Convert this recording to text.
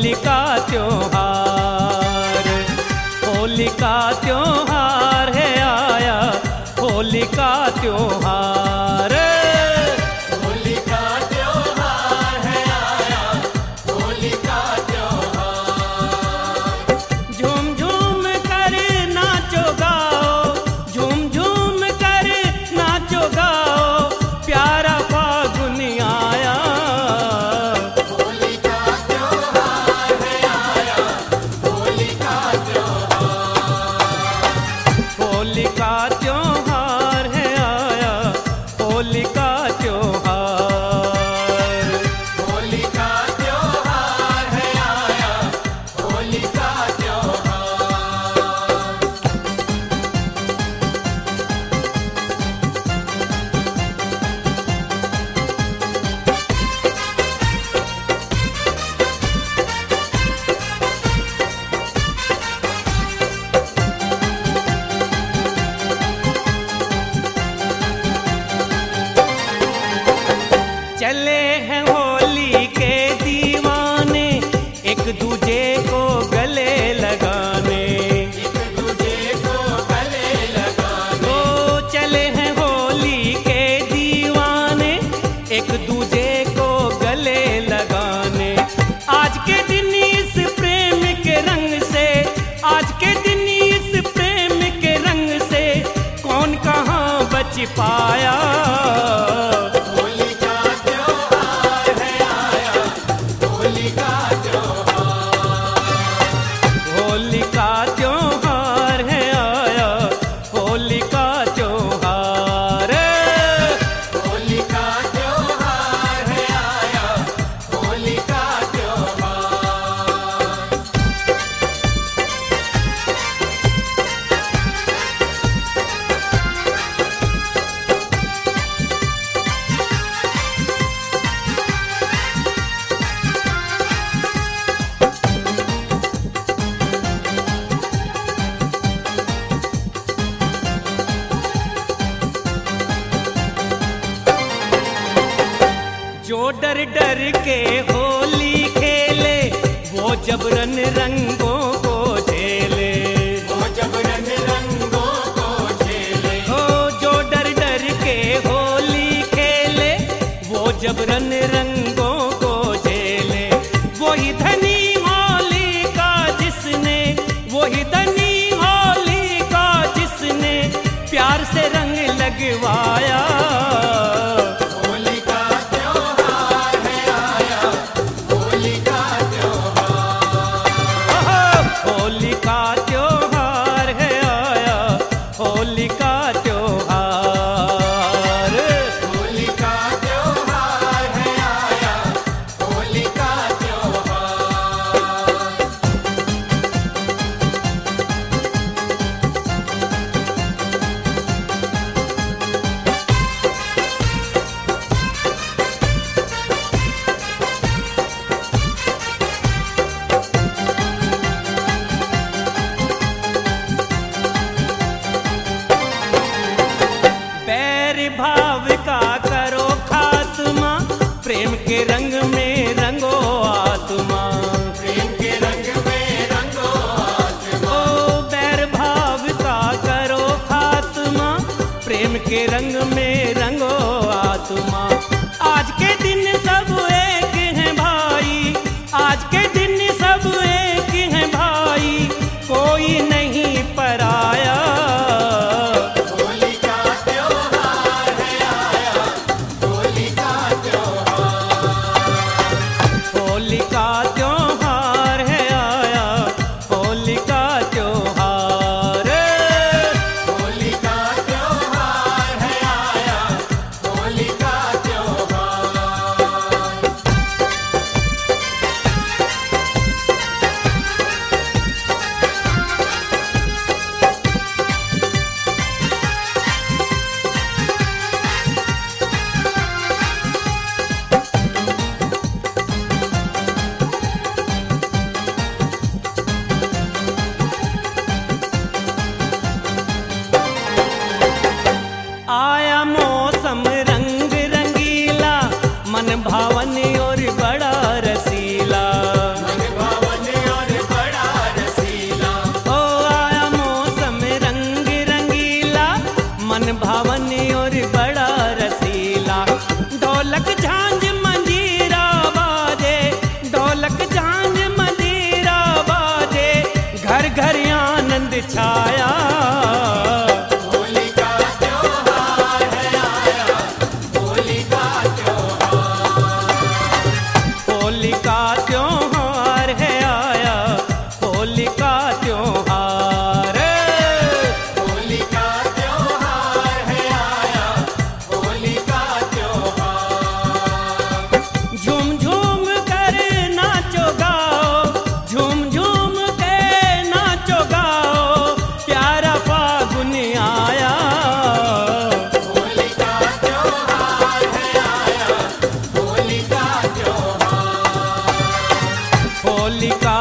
होली का त्योहार, होली का त्योहार है आया, होली का त्योहार, होली का त्योहार है आया, होली का त्योहार। झूम झूम कर नाचो गाओ, झूम झूम कर नाचो गाओ, प्यारा फागुन आया, होली का त्योहार है आया, होली का त्योहार। होली का त्योहार है आया, होली का त्योहार, होली का त्योहार है आया, होली का त्योहार। चले हैं होली के दीवाने, एक दूजे को गले लगाने, एक दूजे को गले लगाने, ओ चले हैं होली के दीवाने, एक दूजे को गले लगाने। आज के दिन इस प्रेम के रंग से, आज के दिन इस प्रेम के रंग से कौन कहाँ बच पाया, होली का त्योहार है आया, होली का त्योहार। होली का त्योहार है आया, होली का त्योहार, होली का त्योहार है आया, होली का त्योहार। जो डर डर के होली खेले, वो जबरन रंगों को झेले, वो जबरन रंगों को झेले, ओ जो डर डर के होली खेले, वो जबरन रंगों को झेले। वही धनी होली का जिसने, वही धनी होली का जिसने प्यार से रंग लगवाया, होली का त्योहार है आया, होली का त्योहार। होली का त्योहार है आया, होली का त्योहार, होली का त्योहार है आया, होली का त्योहार। होलिका